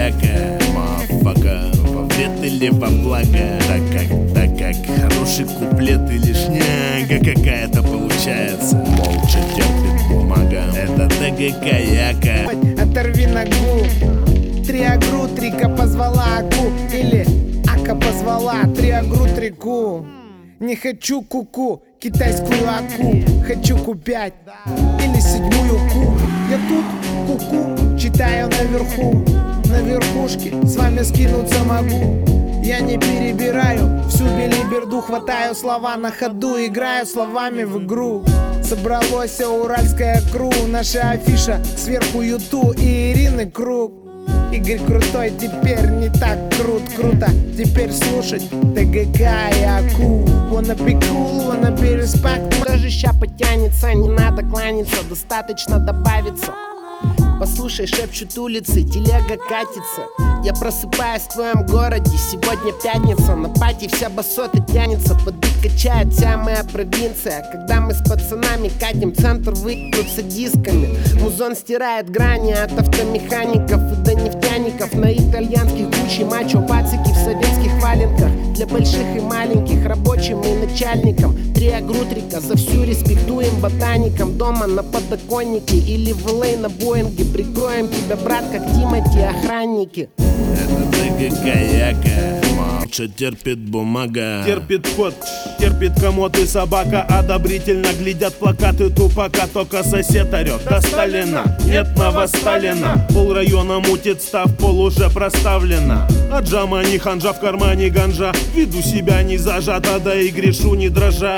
каяка, мафака, во вред или во благо? Так как хороший куплет или шняга какая-то получается. Молча терпит бумага, это ТГ каяка. Оторви ногу, триагру, трика позвала аку. Или ака позвала триагру, трику. Не хочу куку, китайскую аку. Хочу купять или седьмую ку. Я тут куку, читаю наверху. На верхушке с вами скинуться могу. Я не перебираю всю белиберду, хватаю слова на ходу, играю словами в игру. Собралось уральская кру, наша афиша сверху Юту и Ирины Круг. Игорь крутой, теперь не так круто. Теперь слушать ТГК и аку. Wanna be cool, wanna be respect. Даже ща потянется, не надо кланяться, достаточно добавиться. Послушай, шепчут улицы, телега катится. Я просыпаюсь в твоем городе, сегодня пятница. На пати вся басота тянется, подбит качает вся моя провинция. Когда мы с пацанами катим, центр выкрутся дисками. Музон стирает грани от автомехаников и до нефтяников. На итальянских Гуччи мачо, пацики в советских валенках. Для больших и маленьких, рабочим и начальникам. Триагрутрика, за всю респектуем ботаникам. Дома на подоконнике или в LA на Боинге. Прикроем тебя, брат, как Тимати, охранники. Это ТГ каяка, молча терпит бумага. Терпит кот, терпит комод и собака. Одобрительно глядят плакаты тупака. Только сосед орет: до Сталина нет нового Сталина. Пол района мутит, став пол уже проставлена. А джама не ханжа, в кармане ганжа. Веду себя не зажато, да и грешу не дрожа.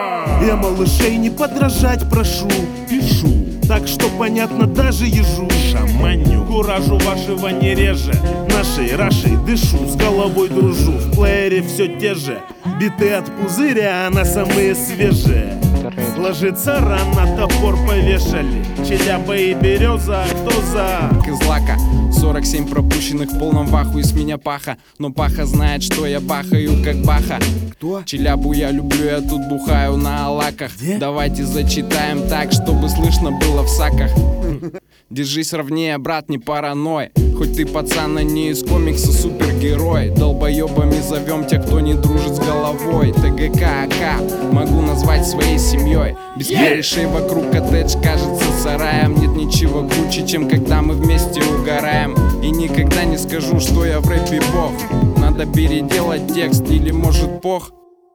Я малышей не подражать прошу, пишу так, что понятно даже ежу. Шаманю, куражу вашего не реже. Нашей рашей дышу, с головой дружу. В плеере все те же биты от пузыря, на самые свежие. Ложится рано, топор повешали. Челяба и береза, кто за? Из лака 47 пропущенных в полном ваху из меня паха. Но паха знает, что я бахаю как баха. Кто? Челябу я люблю, я тут бухаю на алаках. Где? Давайте зачитаем так, чтобы слышно было в саках. Держись ровнее, брат, не параной. Хоть ты, пацан, а не из комикса супергерой. Долбоебами зовем тех, кто не дружит с головой. ТГК, АК могу назвать своей семьей. Без корешей вокруг коттедж кажется сараем. Нет ничего круче, чем когда мы вместе угораем. И никогда не скажу, что я в рэпе бог. Надо переделать текст или может пох.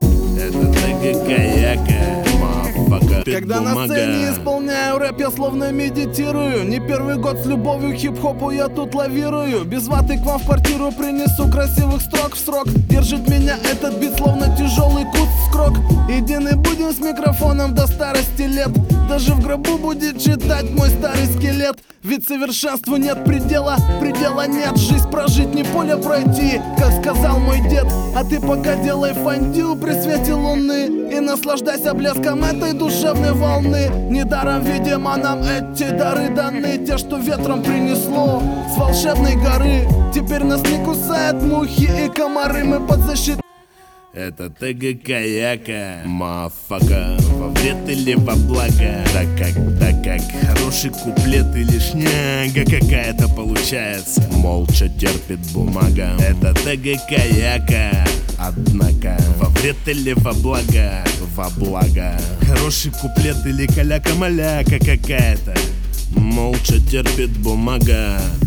это ТГ каяка, мафака. Когда на сцене исполняю рэп, я словно медитирую. Не первый год с любовью к хип-хопу я тут лавирую. Без ваты к вам в квартиру принесу красивых строк в срок. Держит меня этот бит словно тяжелый куст скрок. Едины будем с микрофоном до старости лет. Даже в гробу будет читать мой старый скелет. Ведь совершенству нет предела, предела нет. Жизнь прожить, не поле пройти, как сказал мой дед. А ты пока делай фондю при свете луны и наслаждайся блеском этой душевной волны. Недаром, видимо, нам эти дары даны, те, что ветром принесло с волшебной горы. Теперь нас не кусают мухи и комары, мы под защитой. Это ТГ каяка, мафака, во вред или во благо? Так как хороший куплет или шняга какая-то получается. Молча терпит бумага. Это ТГ каяка, однако во вред или во благо? Во благо. Хороший куплет или каляка-маляка какая-то. Молча терпит бумага.